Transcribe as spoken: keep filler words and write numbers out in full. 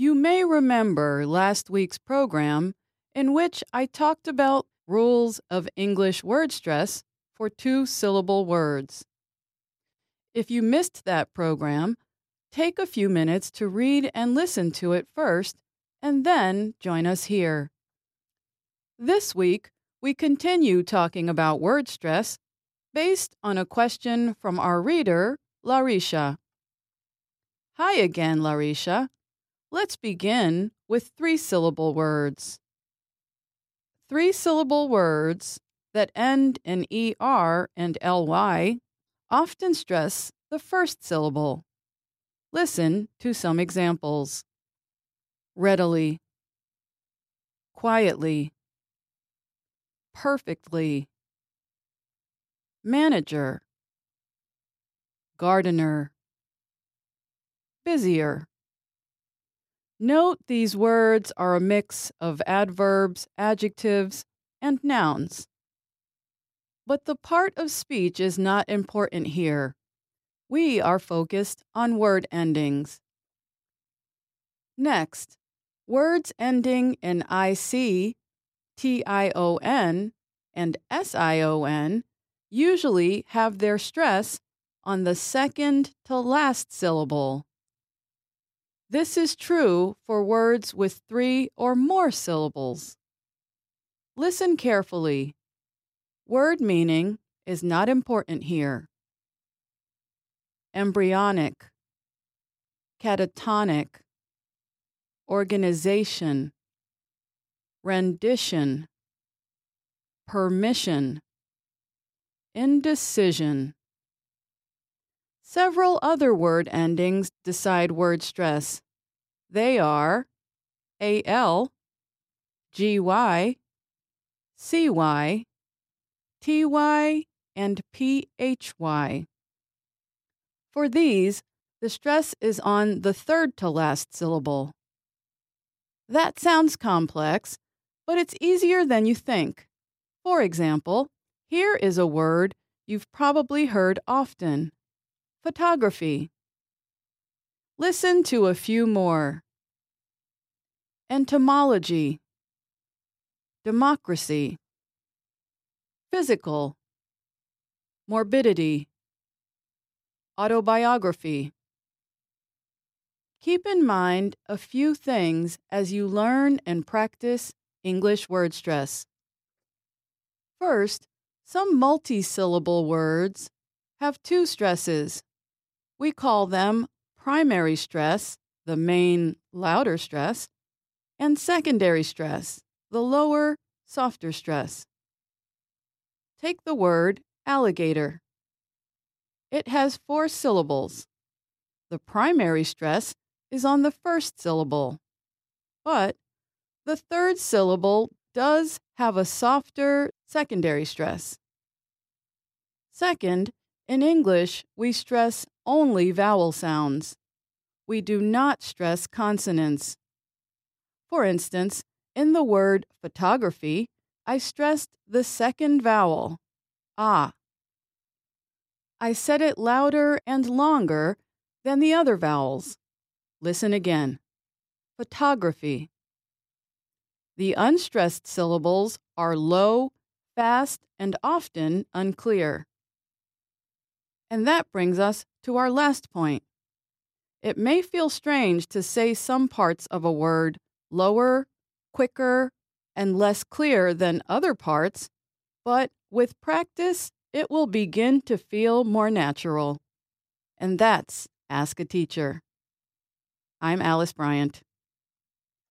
You may remember last week's program in which I talked about rules of English word stress for two-syllable words. If you missed that program, take a few minutes to read and listen to it first, and then join us here. This week, we continue talking about word stress based on a question from our reader, Larisha. Hi again, Larisha. Let's begin with three-syllable words. Three-syllable words that end in er and ly often stress the first syllable. Listen to some examples. Readily, quietly, perfectly, manager, gardener, busier. Note these words are a mix of adverbs, adjectives, and nouns. But the part of speech is not important here. We are focused on word endings. Next, words ending in ic, tion, and sion usually have their stress on the second to last syllable. This is true for words with three or more syllables. Listen carefully. Word meaning is not important here. Embryonic, catatonic, organization, rendition, permission, indecision. Several other word endings decide word stress. They are al, gy, cy, ty, and phy. For these, the stress is on the third to last syllable. That sounds complex, but it's easier than you think. For example, here is a word you've probably heard often. Photography. Listen to a few more. Entomology, democracy, physical, morbidity, autobiography. Keep in mind a few things as you learn and practice English word stress. First, some multi-syllable words have two stresses. We call them primary stress, the main, louder stress, and secondary stress, the lower, softer stress. Take the word alligator. It has four syllables. The primary stress is on the first syllable, but the third syllable does have a softer secondary stress. Second, in English, we stress only vowel sounds. We do not stress consonants. For instance, in the word photography, I stressed the second vowel, ah. I said it louder and longer than the other vowels. Listen again. Photography. The unstressed syllables are low, fast, and often unclear. And that brings us to our last point. It may feel strange to say some parts of a word lower, quicker, and less clear than other parts, but with practice, it will begin to feel more natural. And that's Ask a Teacher. I'm Alice Bryant.